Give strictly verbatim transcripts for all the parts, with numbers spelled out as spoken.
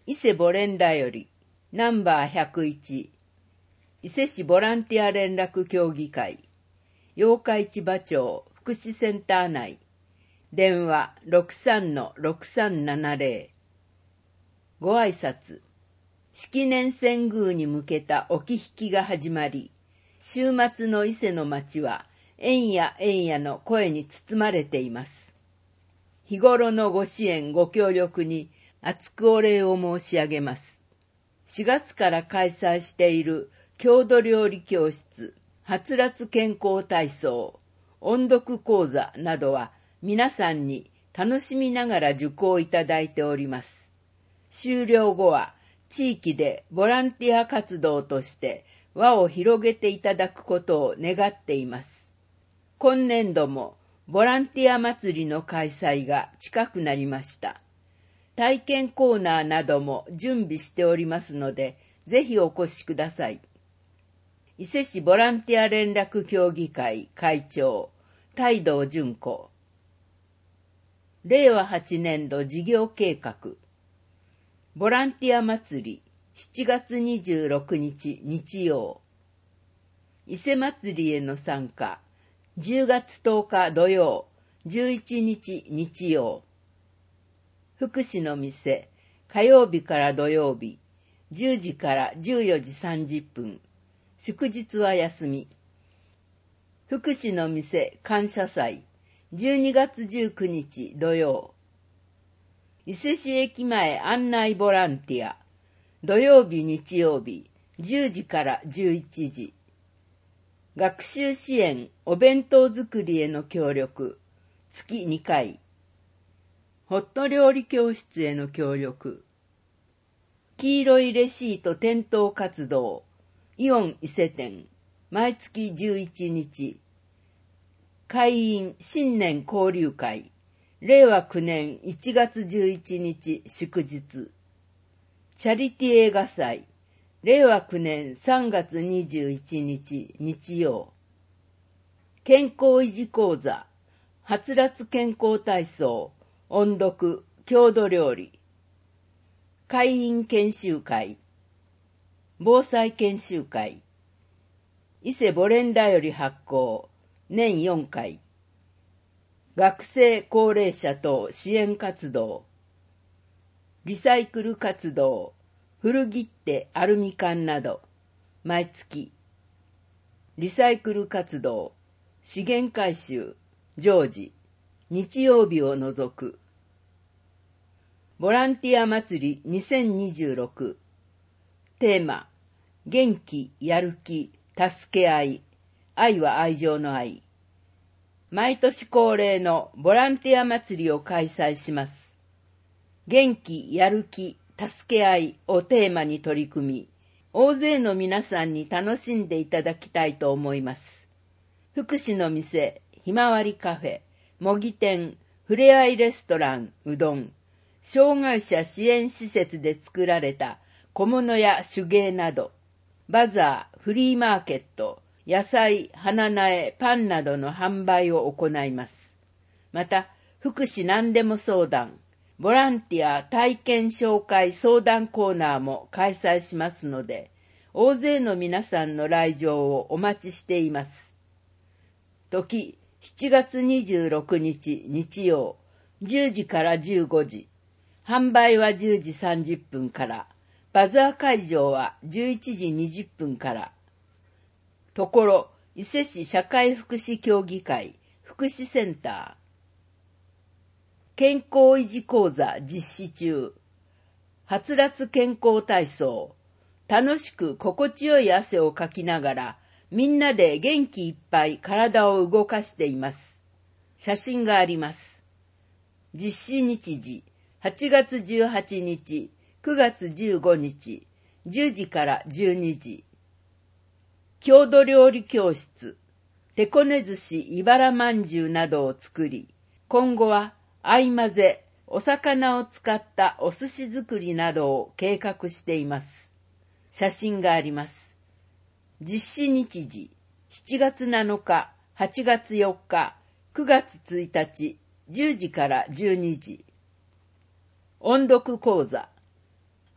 伊勢ボレンダよりナンバーひゃくいち、伊勢市ボランティア連絡協議会、八日市場町福祉センター内、電話 ろくさんのろくさんななぜろ。ご挨拶。式年遷宮に向けたお気引きが始まり、週末の伊勢の町は、えんやえんやの声に包まれています。日頃のご支援ご協力に厚くお礼を申し上げます。しがつから開催している郷土料理教室、はつらつ健康体操、音読講座などは皆さんに楽しみながら受講いただいております。終了後は地域でボランティア活動として輪を広げていただくことを願っています。今年度もボランティア祭りの開催が近くなりました。体験コーナーなども準備しておりますので、ぜひお越しください。伊勢市ボランティア連絡協議会会長、泰道純子。れいわはちねんど事業計画。ボランティア祭りしちがつにじゅうろくにち日曜。伊勢祭りへの参加。じゅうがつとおか土曜、じゅういちにち日曜。福祉の店、火曜日から土曜日、じゅうじからじゅうよじさんじゅっぷん。祝日は休み。福祉の店感謝祭、じゅうにがつじゅうくにち土曜。伊勢市駅前案内ボランティア、土曜日日曜日、じゅうじからじゅういちじ。学習支援お弁当作りへの協力、つきにかい。ホット料理教室への協力。黄色いレシート点灯活動、イオン伊勢店、毎月じゅういちにち。会員新年交流会、れいわきゅうねんいちがつじゅういちにち祝日。チャリティー映画祭、れいわきゅうねんさんがつにじゅういちにち日曜。健康維持講座、はつらつ健康体操、音読、郷土料理。会員研修会、防災研修会。伊勢ボレンダより発行、年よんかい。学生高齢者等支援活動。リサイクル活動、古切手アルミ缶など、毎月。リサイクル活動、資源回収、常時、日曜日を除く。ボランティア祭りにせんにじゅうろく。テーマ、元気、やる気、助け合い、愛は愛情の愛。毎年恒例のボランティア祭りを開催します。元気、やる気、助け合いをテーマに取り組み、大勢の皆さんに楽しんでいただきたいと思います。福祉の店、ひまわりカフェ、模擬店、ふれあいレストラン、うどん、障害者支援施設で作られた小物や手芸など、バザー、フリーマーケット、野菜、花苗、パンなどの販売を行います。また、福祉何でも相談、ボランティア体験紹介相談コーナーも開催しますので、大勢の皆さんの来場をお待ちしています。時、しちがつにじゅうろくにち日曜、じゅうじからじゅうごじ。販売はじゅうじさんじゅっぷんから、バザー会場はじゅういちじにじゅっぷんから。ところ、伊勢市社会福祉協議会、福祉センター。健康維持講座実施中。はつらつ健康体操。楽しく心地よい汗をかきながら、みんなで元気いっぱい体を動かしています。写真があります。実施日時、はちがつじゅうはちにち、くがつじゅうごにち、じゅうじからじゅうにじ。郷土料理教室、手こね寿司、茨まんじゅうなどを作り、今後は相混ぜ、お魚を使ったお寿司作りなどを計画しています。写真があります。実施日時、しちがつなのか、はちがつよっか、くがつついたち、じゅうじからじゅうにじ。音読講座、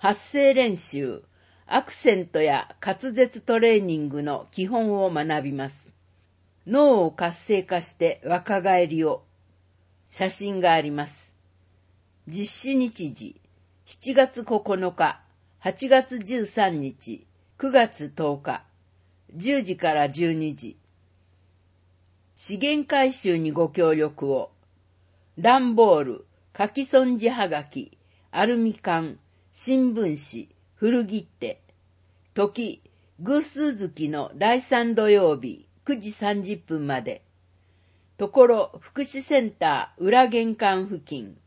発声練習、アクセントや滑舌トレーニングの基本を学びます。脳を活性化して若返りを。写真があります。実施日時、しちがつここのか、はちがつじゅうさんにち、くがつとおか、じゅうじからじゅうにじ。資源回収にご協力を。段ボール、書き損じはがき、アルミ缶、新聞紙、古切手。時、偶数月のだいさん土曜日、くじさんじゅっぷんまで。ところ、福祉センター裏玄関付近。